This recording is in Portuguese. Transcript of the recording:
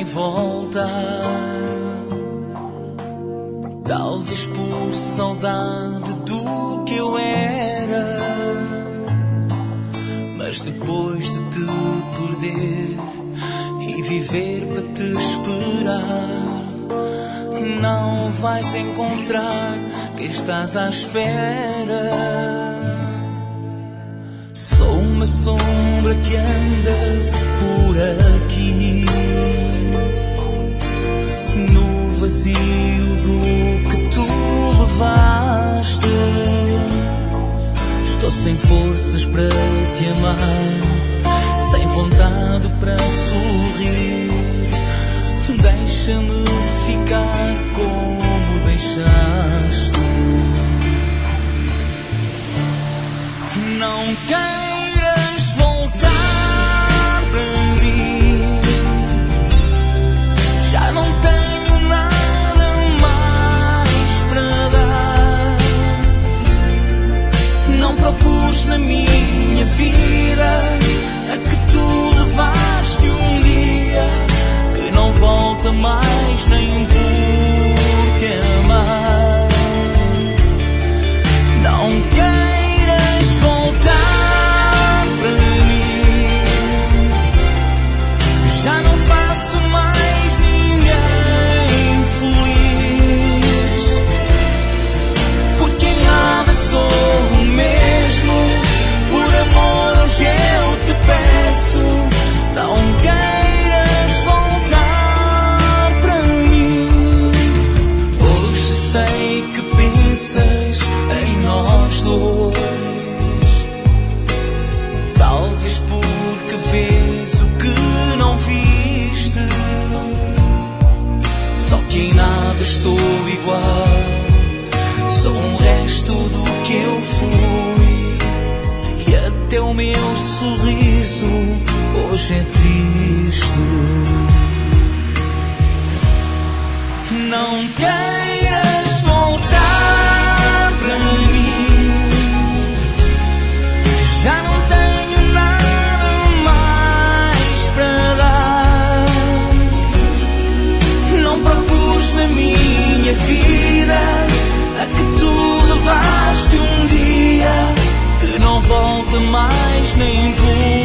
voltar, talvez por saudade do que eu era. Mas depois de te perder e viver para te esperar, não vais encontrar quem estás à espera. Sou uma sombra que anda por aqui, no vazio do que tu levaste. Estou sem forças para te amar, sem vontade para sorrir. Deixa-me ficar como deixaste. Não queiras voltar para mim, já não tenho nada mais para dar. Não procures na minha vida a que tu levaste um dia, que não volta mais nem por te amar. Não queiras voltar para mim, já não faço mais ninguém feliz. Por quem ama sou o mesmo, por amor hoje eu te peço. Não queiras voltar para mim. Hoje sei que pensas em nós dois, talvez porque vês o que não viste. Só que em nada estou igual, sou um resto do que eu fui, e até o meu sorriso hoje é triste. Não queiras voltar para mim, já não tenho nada mais para dar. Não procures na minha vida a que tu levaste um dia, que não volta mais nem por